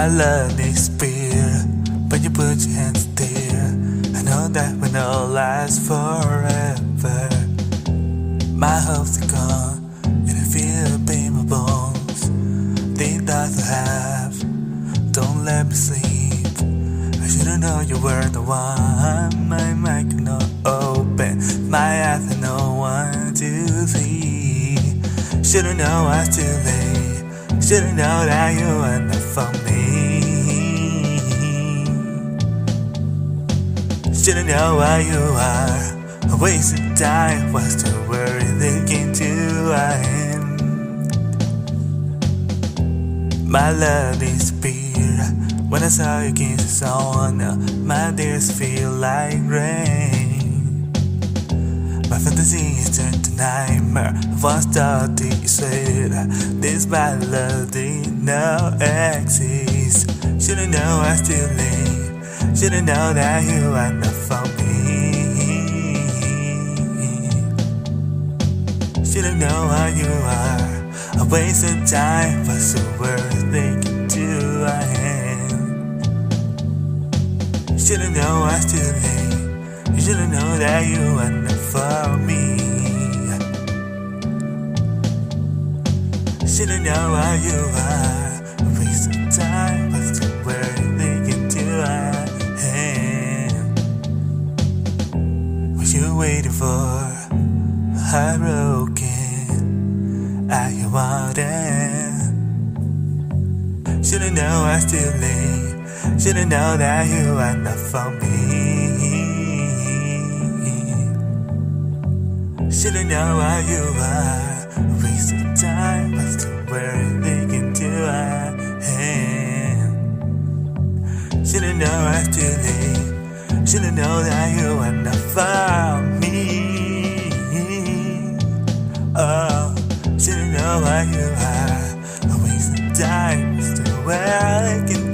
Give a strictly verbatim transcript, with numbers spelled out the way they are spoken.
My love needs fear, but you put your hands there. I know that will not last forever. My hopes are gone, and I feel it in my bones. The thoughts I have don't let me sleep. I should've known you were the one. My mind cannot open, my eyes have no one to see. Should've known I was too late. Should've known that you were not for me. Should've known what you are. A waste of time was to worry they came to an end. My love is fear. When I saw you kiss someone else, my tears feel like rain. My fantasy is turned to nightmare. Once thought that you said this bad love did not exist. Should've known I was too late. Should've known that you are not for me. Should've known how you are. A waste of time was so worth thinking to a hand. Should've known I was too late. You should've known that you are not for me. Should've known how you are. A waste of time was so worth thinking to a hand. What you waiting for? Heartbroken, are you wanted? Should've known I was too late. Should've known that you are not for me. Should've known how you are. A waste of time, but still worth thinking to a hand. Should've known I was too late. Should've known that you are not for me. Oh, should've known what you are. A waste of time, still where I can